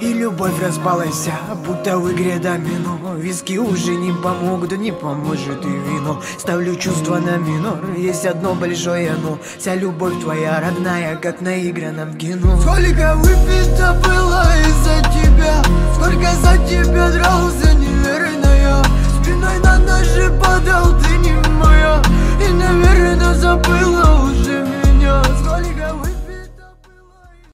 И любовь распалась, будто в игре домино. Виски уже не помогут, не поможет и вино. Ставлю чувства на минор, есть одно большое но. Вся любовь твоя родная, как наиграна в кино. Сколько выпито было из-за тебя, сколько за тебя дрался, неверная. Спиной на ножи падал ты.